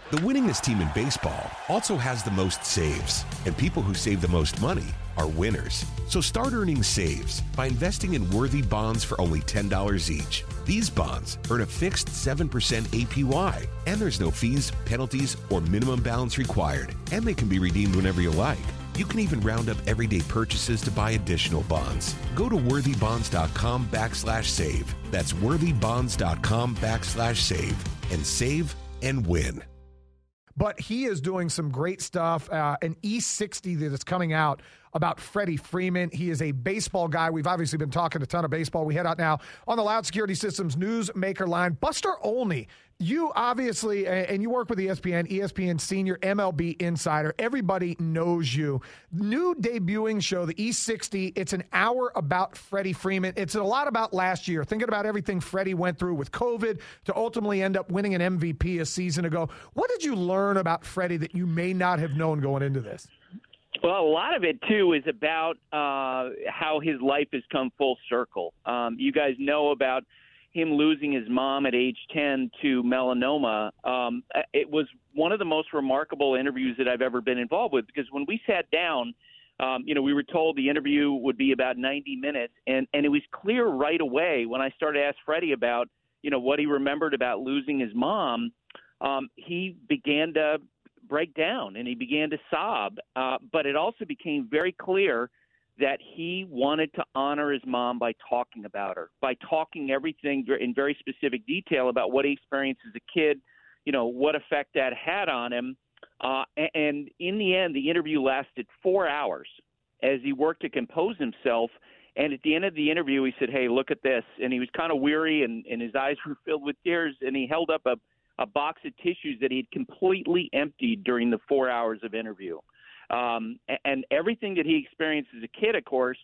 The winningest team in baseball also has the most saves, and people who save the most money are winners. So start earning saves by investing in worthy bonds for only $10 each. These bonds earn a fixed 7% APY, and there's no fees, penalties, or minimum balance required, and they can be redeemed whenever you like. You can even round up everyday purchases to buy additional bonds. Go to worthybonds.com/save. That's worthybonds.com/save and save and win. But he is doing some great stuff. An E60 that is coming out about Freddie Freeman. He is a baseball guy. We've obviously been talking a ton of baseball. We head out now on the Loud Security Systems Newsmaker line. Buster Olney, you obviously, and you work with ESPN Senior MLB Insider. Everybody knows you. New debuting show, the E60. It's an hour about Freddie Freeman. It's a lot about last year, thinking about everything Freddie went through with COVID to ultimately end up winning an MVP a season ago. What did you learn about Freddie that you may not have known going into this? Well, a lot of it, too, is about how his life has come full circle. You guys know about him losing his mom at age 10 to melanoma. It was one of the most remarkable interviews that I've ever been involved with, because when we sat down, we were told the interview would be about 90 minutes, and it was clear right away when I started to ask Freddie about, what he remembered about losing his mom. He began to break down and he began to sob. But it also became very clear that he wanted to honor his mom by talking about her, by talking everything in very specific detail about what he experienced as a kid, what effect that had on him. And in the end, the interview lasted 4 hours as he worked to compose himself. And at the end of the interview, he said, "Hey, look at this." And he was kind of weary and his eyes were filled with tears. And he held up a box of tissues that he'd completely emptied during the 4 hours of interview. And everything that he experienced as a kid, of course,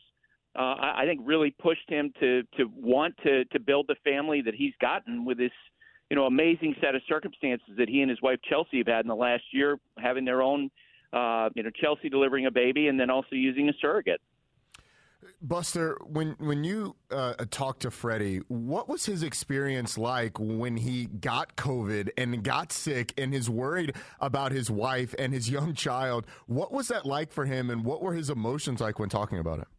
I think really pushed him to want to build the family that he's gotten with this, amazing set of circumstances that he and his wife Chelsea have had in the last year, having their own, Chelsea delivering a baby and then also using a surrogate. Buster, when you talked to Freddie, what was his experience like when he got COVID and got sick and is worried about his wife and his young child? What was that like for him, and what were his emotions like when talking about it?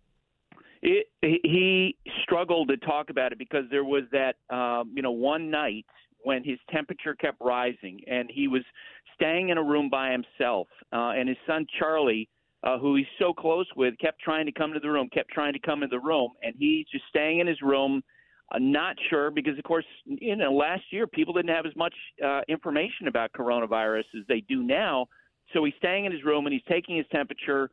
He struggled to talk about it because there was that, one night when his temperature kept rising and he was staying in a room by himself, and his son Charlie, who he's so close with, kept trying to come to the room, and he's just staying in his room, not sure, because, of course, last year people didn't have as much information about coronavirus as they do now. So he's staying in his room, and he's taking his temperature,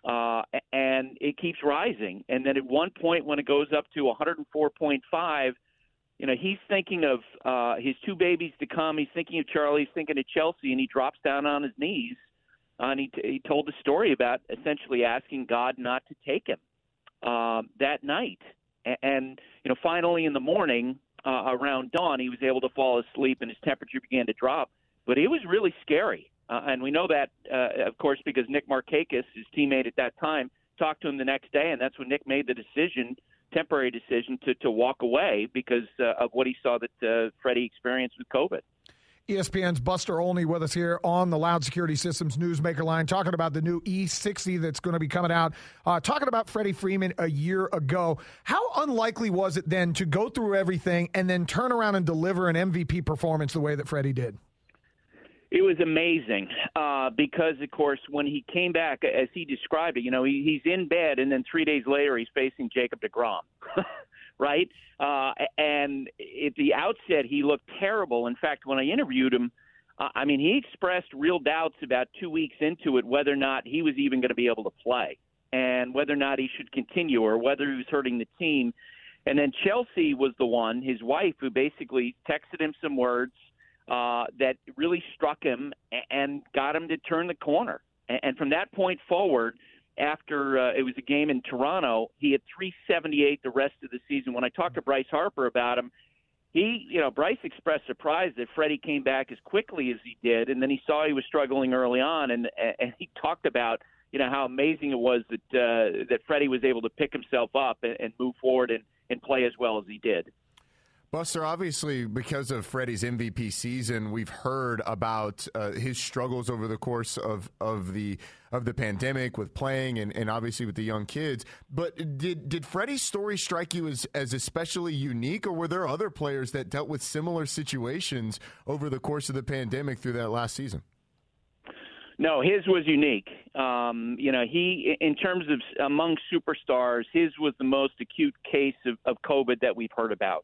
and it keeps rising. And then at one point when it goes up to 104.5, he's thinking of his two babies to come. He's thinking of Charlie. He's thinking of Chelsea, and he drops down on his knees. And he told the story about essentially asking God not to take him that night. And finally in the morning, around dawn, he was able to fall asleep and his temperature began to drop. But it was really scary. And we know that, of course, because Nick Markakis, his teammate at that time, talked to him the next day. And that's when Nick made the temporary decision to walk away because of what he saw that Freddie experienced with COVID. ESPN's Buster Olney with us here on the Loud Security Systems Newsmaker line, talking about the new E60 that's going to be coming out, talking about Freddie Freeman a year ago. How unlikely was it then to go through everything and then turn around and deliver an MVP performance the way that Freddie did? It was amazing because, of course, when he came back, as he described it, he's in bed and then 3 days later he's facing Jacob deGrom, right? And at the outset, he looked terrible. In fact, when I interviewed him, he expressed real doubts about 2 weeks into it whether or not he was even going to be able to play and whether or not he should continue or whether he was hurting the team. And then Chelsea was the one, his wife, who basically texted him some words that really struck him and got him to turn the corner. And from that point forward, after it was a game in Toronto, he had 378 the rest of the season. When I talked to Bryce Harper about him, Bryce expressed surprise that Freddie came back as quickly as he did, and then he saw he was struggling early on, and he talked about how amazing it was that Freddie was able to pick himself up and move forward and play as well as he did. Buster, obviously, because of Freddie's MVP season, we've heard about his struggles over the course of the pandemic with playing and obviously with the young kids. But did Freddie's story strike you as especially unique, or were there other players that dealt with similar situations over the course of the pandemic through that last season? No, his was unique. He, in terms of among superstars, his was the most acute case of COVID that we've heard about.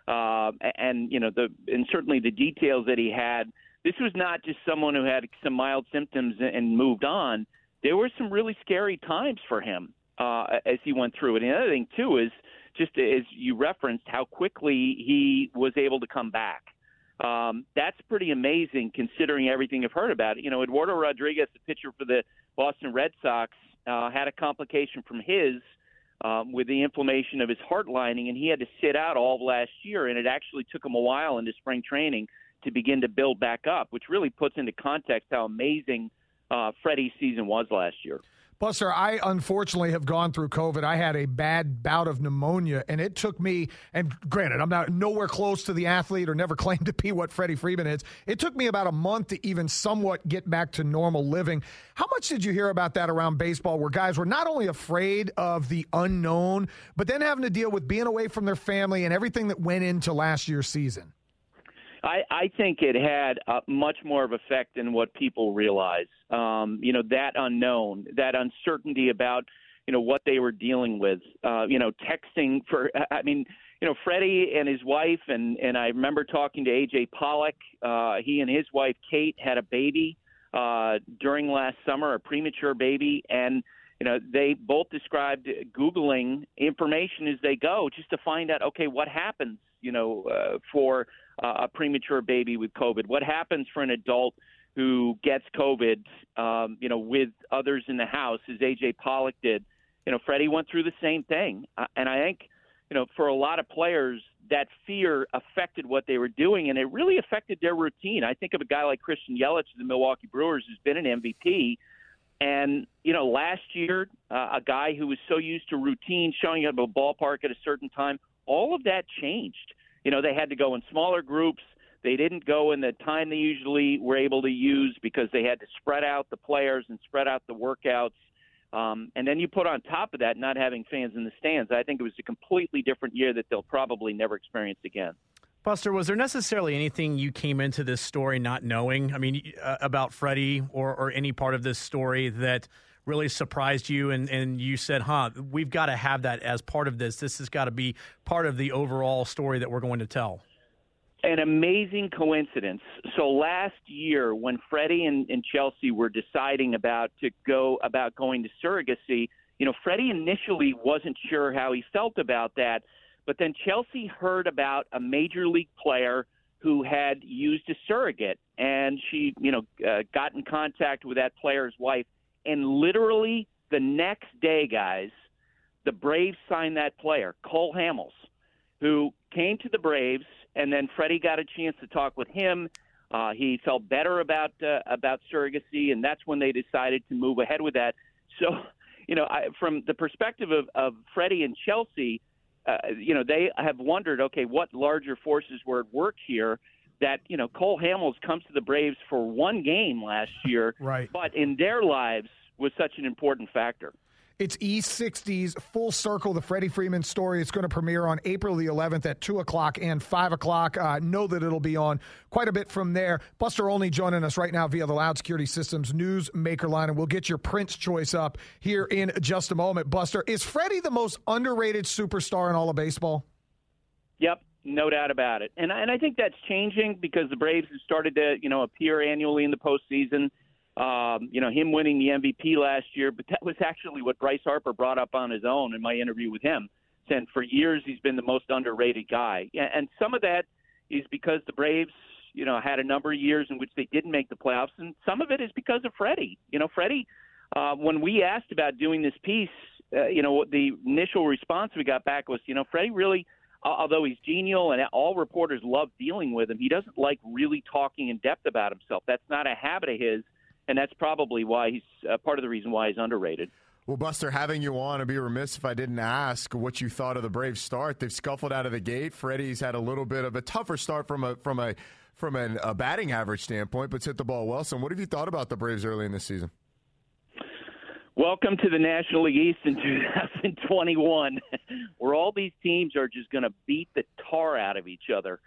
And certainly the details that he had, this was not just someone who had some mild symptoms and moved on. There were some really scary times for him as he went through it. And the other thing, too, is just as you referenced, how quickly he was able to come back. That's pretty amazing considering everything I've heard about it. Eduardo Rodriguez, the pitcher for the Boston Red Sox, had a complication from his with the inflammation of his heart lining, and he had to sit out all of last year, and it actually took him a while into spring training to begin to build back up, which really puts into context how amazing Freddie's season was last year. Buster, I unfortunately have gone through COVID. I had a bad bout of pneumonia, and it took me, and granted, I'm not nowhere close to the athlete or never claimed to be what Freddie Freeman is. It took me about a month to even somewhat get back to normal living. How much did you hear about that around baseball, where guys were not only afraid of the unknown, but then having to deal with being away from their family and everything that went into last year's season? I think it had much more of effect than what people realize. That unknown, that uncertainty about, what they were dealing with, texting for, Freddie and his wife, and I remember talking to A.J. Pollock. He and his wife, Kate, had a baby during last summer, a premature baby, and they both described Googling information as they go just to find out, okay, what happens, for a premature baby with COVID? What happens for an adult who gets COVID, with others in the house, as A.J. Pollock did? Freddie went through the same thing. And I think, for a lot of players, that fear affected what they were doing, and it really affected their routine. I think of a guy like Christian Yelich of the Milwaukee Brewers, who's been an MVP. And, last year, a guy who was so used to routine, showing up at a ballpark at a certain time, all of that changed. They had to go in smaller groups. They didn't go in the time they usually were able to use because they had to spread out the players and spread out the workouts. And then you put on top of that not having fans in the stands. I think it was a completely different year that they'll probably never experience again. Buster, was there necessarily anything you came into this story not knowing? I mean, about Freddie or any part of this story that really surprised you and you said, we've got to have that as part of this. This has got to be part of the overall story that we're going to tell. An amazing coincidence. So last year when Freddie and Chelsea were deciding about going to surrogacy, Freddie initially wasn't sure how he felt about that. But then Chelsea heard about a major league player who had used a surrogate, and she, got in contact with that player's wife. And literally the next day, guys, the Braves signed that player, Cole Hamels, who came to the Braves, and then Freddie got a chance to talk with him. He felt better about surrogacy, and that's when they decided to move ahead with that. So, from the perspective of Freddie and Chelsea, they have wondered, okay, what larger forces were at work here that, Cole Hamels comes to the Braves for one game last year, right, but in their lives was such an important factor. It's E60's Full Circle, the Freddie Freeman story. It's going to premiere on April the 11th at 2 o'clock and 5 o'clock. Know that it'll be on quite a bit from there. Buster Olney joining us right now via the Loud Security Systems Newsmaker line, and we'll get your Prince choice up here in just a moment. Buster, is Freddie the most underrated superstar in all of baseball? Yep, no doubt about it. And I think that's changing because the Braves have started to, appear annually in the postseason. Him winning the MVP last year, but that was actually what Bryce Harper brought up on his own in my interview with him. And for years, he's been the most underrated guy. And some of that is because the Braves, had a number of years in which they didn't make the playoffs. And some of it is because of Freddie. Freddie, when we asked about doing this piece, the initial response we got back was, Freddie really, although he's genial and all reporters love dealing with him, he doesn't like really talking in depth about himself. That's not a habit of his. And that's probably why he's part of the reason why he's underrated. Well, Buster, having you on, I'd be remiss if I didn't ask what you thought of the Braves' start. They've scuffled out of the gate. Freddie's had a little bit of a tougher start from a batting average standpoint, but hit the ball well. So what have you thought about the Braves early in this season? Welcome to the National League East in 2021, where all these teams are just going to beat the tar out of each other.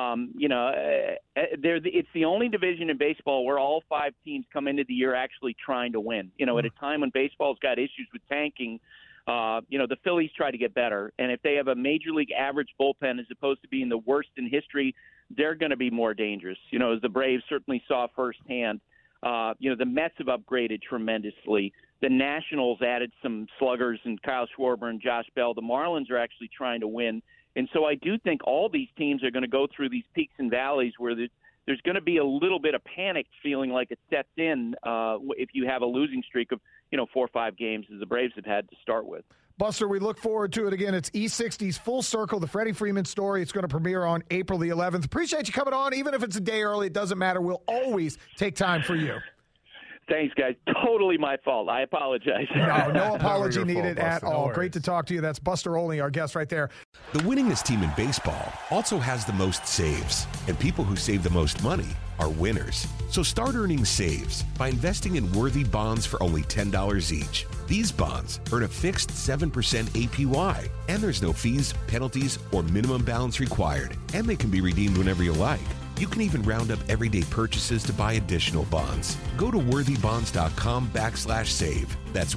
It's the only division in baseball where all 5 teams come into the year actually trying to win. At a time when baseball's got issues with tanking, the Phillies try to get better. And if they have a major league average bullpen as opposed to being the worst in history, they're going to be more dangerous. As the Braves certainly saw firsthand. The Mets have upgraded tremendously. The Nationals added some sluggers and Kyle Schwarber and Josh Bell. The Marlins are actually trying to win. And so I do think all these teams are going to go through these peaks and valleys where there's going to be a little bit of panic feeling like it sets in if you have a losing streak of 4 or 5 games as the Braves have had to start with. Buster, we look forward to it again. It's E60's Full Circle, the Freddie Freeman story. It's going to premiere on April the 11th. Appreciate you coming on. Even if it's a day early, it doesn't matter. We'll always take time for you. Thanks, guys. Totally my fault. I apologize. No apology needed at all. No Great to talk to you. That's Buster Olney, our guest right there. The winningest team in baseball also has the most saves, and people who save the most money are winners. So start earning saves by investing in worthy bonds for only $10 each. These bonds earn a fixed 7% APY, and there's no fees, penalties, or minimum balance required, and they can be redeemed whenever you like. You can even round up everyday purchases to buy additional bonds. Go to worthybonds.com/save. That's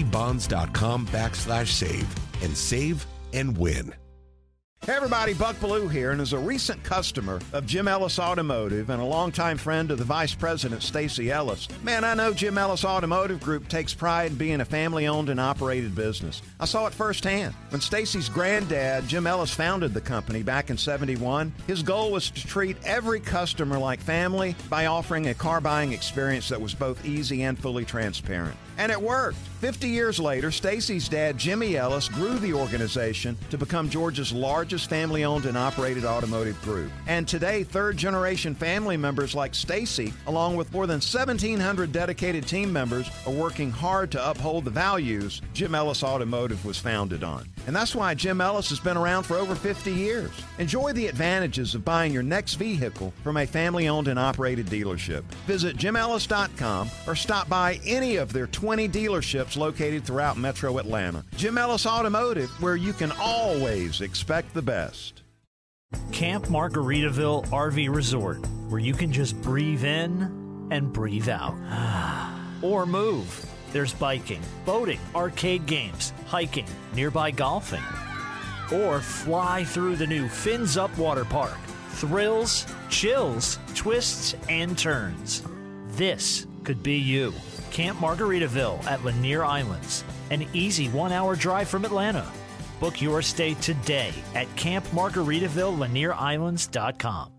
worthybonds.com/save and save and win. Hey everybody, Buck Bellew here, and as a recent customer of Jim Ellis Automotive and a longtime friend of the Vice President, Stacy Ellis, man, I know Jim Ellis Automotive Group takes pride in being a family-owned and operated business. I saw it firsthand. When Stacy's granddad, Jim Ellis, founded the company back in '71, his goal was to treat every customer like family by offering a car buying experience that was both easy and fully transparent. And it worked. 50 years later, Stacy's dad, Jimmy Ellis, grew the organization to become Georgia's largest family-owned and operated automotive group. And today, third-generation family members like Stacy, along with more than 1,700 dedicated team members, are working hard to uphold the values Jim Ellis Automotive was founded on. And that's why Jim Ellis has been around for over 50 years. Enjoy the advantages of buying your next vehicle from a family-owned and operated dealership. Visit jimellis.com or stop by any of their 20 dealerships located throughout Metro Atlanta. Jim Ellis Automotive, where you can always expect the best. Camp Margaritaville RV Resort, where you can just breathe in and breathe out. Or move. There's biking, boating, arcade games, hiking, nearby golfing. Or fly through the new Fins Up Water Park. Thrills, chills, twists, and turns. This could be you. Camp Margaritaville at Lanier Islands, an easy 1-hour drive from Atlanta. Book your stay today at campmargaritavillelanierIslands.com.